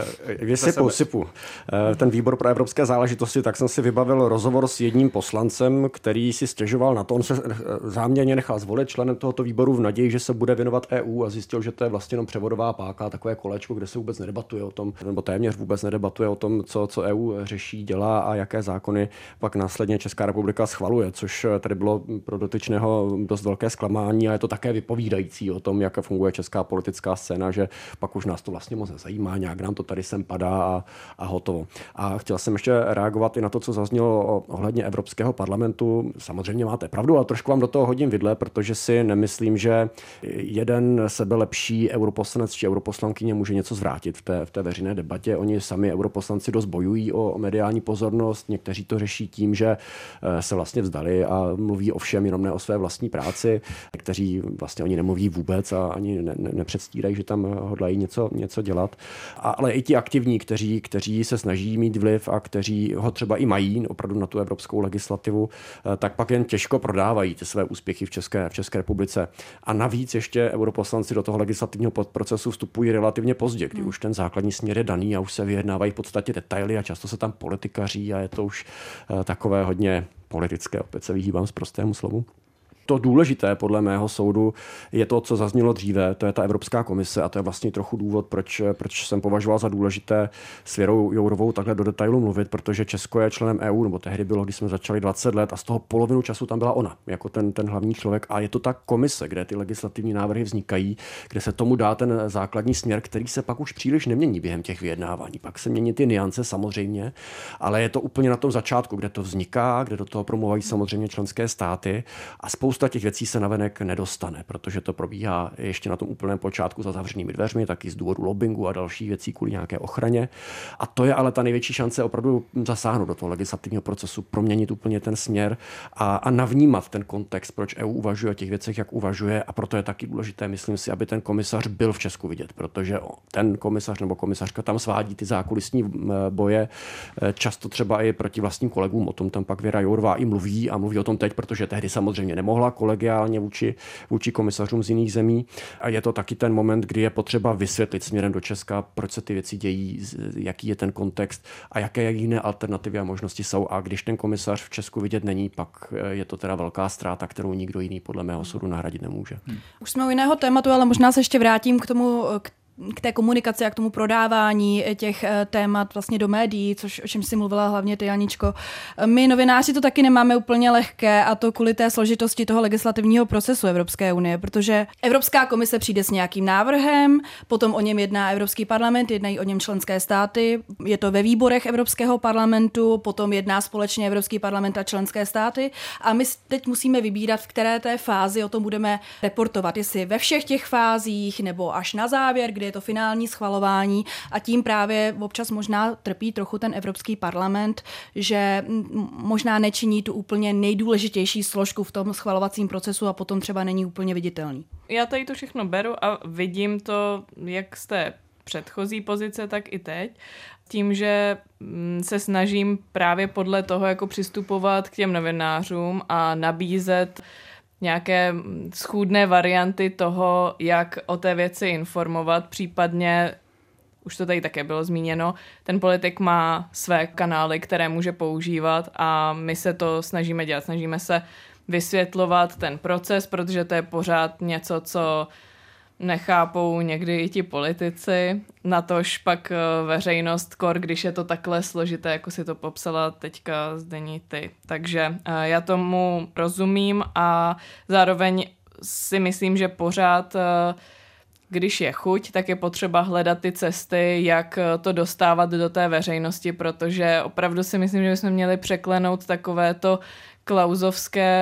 Vysypu, sypu. Ten výbor pro evropské záležitosti, tak jsem si vybavil rozhovor s jedním poslancem, který si stěžoval na to, on se záměrně nechal zvolit členem tohoto výboru v naději, že se bude věnovat E U a zjistil, že to je vlastně jenom převodová páka, takové kolečko, kde se vůbec nedebatuje o tom, nebo téměř vůbec nedebatuje o tom, co, co E U řeší, dělá a jaké zákony pak následně Česká republika schvaluje, což tady bylo pro dotyčného dost velké zklamání a je to také vypovídající o tom, jak funguje česká politická scéna, že pak už nás to vlastně moc nezajímá, nějak nám to tady sem padá a, a hotovo. A chtěl jsem ještě reagovat i na to, co zaznělo ohledně Evropského parlamentu. Samozřejmě máte pravdu, ale trošku vám do toho hodím vidle, protože si nemyslím, že jeden sebelepší europoslanec či europoslankyně může něco zvrátit v té, v té veřejné debatě. Oni sami europoslanci dost bojují o mediální pozornost, někteří to řeší tím, že se vlastně vzdali a mluví o všem, jenom ne o své vlastní práci, kteří vlastně oni nemluví vůbec a ani ne, ne, nepředstírají, že tam hodlají něco, něco dělat. A, ale i ti aktivní, kteří, kteří se snaží mít vliv a kteří ho třeba i mají opravdu na tu evropskou legislativu, tak pak jen těžko prodávají ty své úspěchy v České, v České republice. A navíc ještě europoslanci do toho legislativního procesu vstupují relativně pozdě, kdy už ten základní směr je daný a už se vyjednávají v podstatě detaily a často se tam politikaří a je to už takové hodně politické. Opět se vyhýbám z prostému slovu. To důležité podle mého soudu je to, co zaznělo dříve, to je ta Evropská komise a to je vlastně trochu důvod, proč, proč jsem považoval za důležité s Věrou Jourovou takhle do detailu mluvit, protože Česko je členem E U, nebo tehdy bylo, když jsme začali dvacet let a z toho polovinu času tam byla ona, jako ten, ten hlavní člověk a je to ta komise, kde ty legislativní návrhy vznikají, kde se tomu dá ten základní směr, který se pak už příliš nemění během těch vyjednávání. Pak se mění ty nuance samozřejmě, ale je to úplně na tom začátku, kde to vzniká, kde do toho promluvají samozřejmě členské státy a spousta těch věcí se navenek nedostane, protože to probíhá ještě na tom úplném počátku za zavřenými dveřmi, taky z důvodu lobbingu a dalších věcí kvůli nějaké ochraně. A to je ale ta největší šance opravdu zasáhnout do toho legislativního procesu, proměnit úplně ten směr a, a navnímat ten kontext, proč E U uvažuje o těch věcech, jak uvažuje a proto je taky důležité, myslím si, aby ten komisař byl v Česku vidět, protože ten komisař nebo komisařka tam svádí ty zákulisní boje, často třeba i proti vlastním kolegům, o tom tam pak Věra Jourová i mluví a mluví o tom teď, protože tehdy samozřejmě nemohla kolegiálně vůči, vůči komisařům z jiných zemí. A je to taky ten moment, kdy je potřeba vysvětlit směrem do Česka, proč se ty věci dějí, jaký je ten kontext a jaké jiné alternativy a možnosti jsou. A když ten komisař v Česku vidět není, pak je to teda velká ztráta, kterou nikdo jiný podle mého soudu nahradit nemůže. Už jsme u jiného tématu, ale možná se ještě vrátím k tomu, k k té komunikaci a k tomu prodávání těch témat vlastně do médií, což o čem si mluvila hlavně ty, Janičko. My novináři to taky nemáme úplně lehké a to kvůli té složitosti toho legislativního procesu Evropské unie, protože Evropská komise přijde s nějakým návrhem, potom o něm jedná Evropský parlament, jednají o něm členské státy, je to ve výborech Evropského parlamentu, potom jedná společně Evropský parlament a členské státy a my teď musíme vybírat, v které té fázi o tom budeme reportovat, jestli ve všech těch fázích nebo až na závěr, kdy je to finální schvalování a tím právě občas možná trpí trochu ten Evropský parlament, že možná nečiní tu úplně nejdůležitější složku v tom schvalovacím procesu a potom třeba není úplně viditelný. Já tady to všechno beru a vidím to jak z té předchozí pozice, tak i teď. Tím, že se snažím právě podle toho jako přistupovat k těm novinářům a nabízet nějaké schůdné varianty toho, jak o té věci informovat, případně, už to tady také bylo zmíněno, ten politik má své kanály, které může používat a my se to snažíme dělat. Snažíme se vysvětlovat ten proces, protože to je pořád něco, co nechápou někdy i ti politici, natož pak veřejnost kor, když je to takhle složité, jako si to popsala teďka Zdení ty. Takže já tomu rozumím a zároveň si myslím, že pořád když je chuť, tak je potřeba hledat ty cesty, jak to dostávat do té veřejnosti, protože opravdu si myslím, že bychom měli překlenout takové to klausovské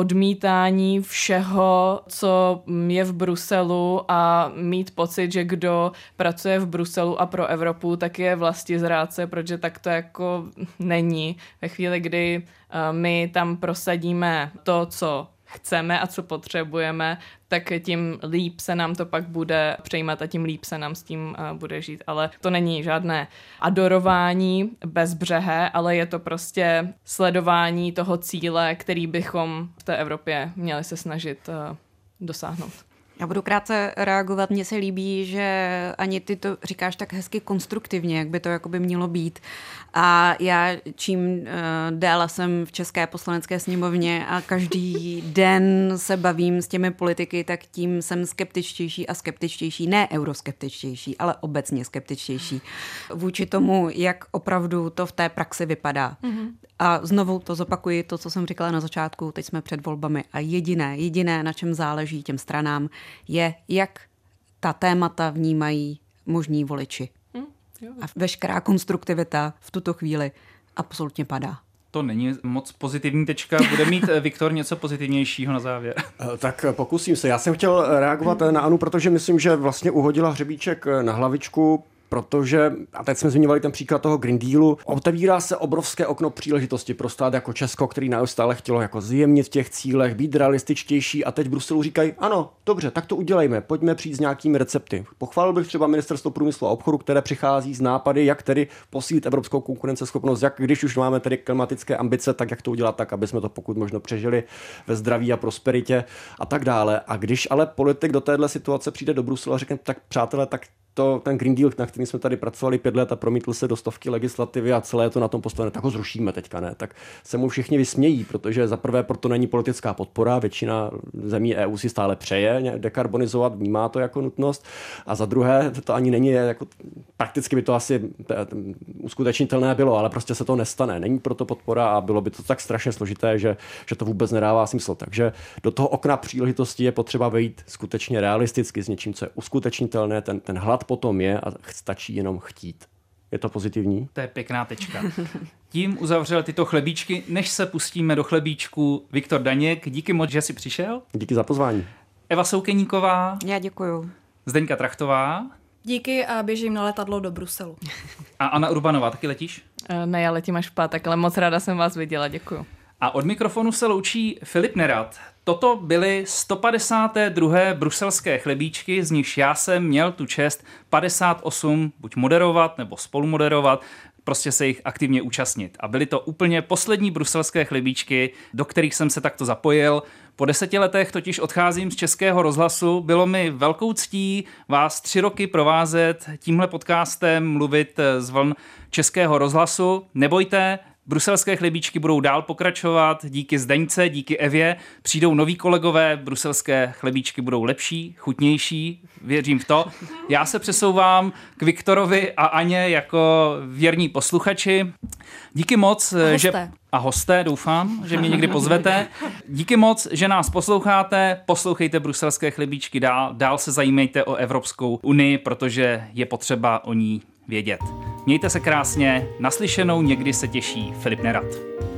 odmítání všeho, co je v Bruselu a mít pocit, že kdo pracuje v Bruselu a pro Evropu, tak je vlastizrádce, protože tak to jako není. Ve chvíli, kdy my tam prosadíme to, co chceme a co potřebujeme, tak tím líp se nám to pak bude přejímat a tím líp se nám s tím bude žít. Ale to není žádné adorování bezbřehé, ale je to prostě sledování toho cíle, který bychom v té Evropě měli se snažit dosáhnout. Já budu krátce reagovat. Mně se líbí, že ani ty to říkáš tak hezky konstruktivně, jak by to jakoby mělo být. A já čím uh, déle jsem v České poslanecké sněmovně a každý den se bavím s těmi politiky, tak tím jsem skeptičtější a skeptičtější, ne euroskeptičtější, ale obecně skeptičtější vůči tomu, jak opravdu to v té praxi vypadá. Mm-hmm. A znovu to zopakuji, to, co jsem říkala na začátku, teď jsme před volbami a jediné, jediné, na čem záleží těm stranám, je, jak ta témata vnímají možní voliči. Mm, a veškerá konstruktivita v tuto chvíli absolutně padá. To není moc pozitivní tečka. Bude mít Viktor něco pozitivnějšího na závěr? Tak pokusím se. Já jsem chtěl reagovat na Anu, protože myslím, že vlastně uhodila hřebíček na hlavičku, protože, a teď jsme zmiňovali ten příklad toho Green Dealu, otevírá se obrovské okno příležitosti pro stát jako Česko, který neustále chtělo jako zjemnit v těch cílech, být realističtější a teď v Bruselu říkají, ano, dobře, tak to udělejme, pojďme přijít s nějakými recepty. Pochválil bych třeba Ministerstvo průmyslu a obchodu, které přichází s nápady, jak tedy posílit evropskou konkurenceschopnost, jak když už máme tedy klimatické ambice, tak jak to udělat tak, aby jsme to pokud možno přežili ve zdraví a prosperitě a tak dále. A když ale politik do téhle situace přijde do Bruselu a řekne, tak přátelé, tak to, ten Green Deal, na který jsme tady pracovali pět let a promítl se do stovky legislativy a celé je to na tom postavené, tak ho zrušíme teďka, ne? Tak se mu všichni vysmějí, protože za prvé proto není politická podpora, většina zemí E U si stále přeje dekarbonizovat, vnímá to jako nutnost a za druhé to ani není, jako, prakticky by to asi uskutečnitelné bylo, ale prostě se to nestane. Není proto podpora a bylo by to tak strašně složité, že, že to vůbec nedává smysl. Takže do toho okna příležitosti je potřeba vejít skutečně realisticky s něčím, co je uskutečnitelné, ten, ten hlad potom je a stačí jenom chtít. Je to pozitivní? To je pěkná tečka. Tím uzavřel tyto chlebíčky. Než se pustíme do chlebíčku, Viktor Daněk, díky moc, že jsi přišel. Díky za pozvání. Eva Soukeníková. Já děkuju. Zdeňka Trachtová. Díky a běžím na letadlo do Bruselu. A Anna Urbanová, taky letíš? Ne, já letím až v pátek, ale moc ráda jsem vás viděla, děkuju. A od mikrofonu se loučí Filip Nerad. Toto byly sto padesáté druhé bruselské chlebíčky, z nichž já jsem měl tu čest padesát osm buď moderovat nebo spolumoderovat, prostě se jich aktivně účastnit. A byly to úplně poslední bruselské chlebíčky, do kterých jsem se takto zapojil. Po deseti letech totiž odcházím z Českého rozhlasu. Bylo mi velkou ctí vás tři roky provázet tímhle podcastem, mluvit z vln Českého rozhlasu. Nebojte, bruselské chlebíčky budou dál pokračovat, díky Zdeňce, díky Evě. Přijdou noví kolegové, bruselské chlebíčky budou lepší, chutnější, věřím v to. Já se přesouvám k Viktorovi a Aně jako věrní posluchači. Díky moc, a že... A hosté, doufám, že mě někdy pozvete. Díky moc, že nás posloucháte, poslouchejte bruselské chlebíčky dál, dál se zajímejte o Evropskou unii, protože je potřeba o ní vědět. Mějte se krásně, naslyšenou, někdy se těší Filip Nerad.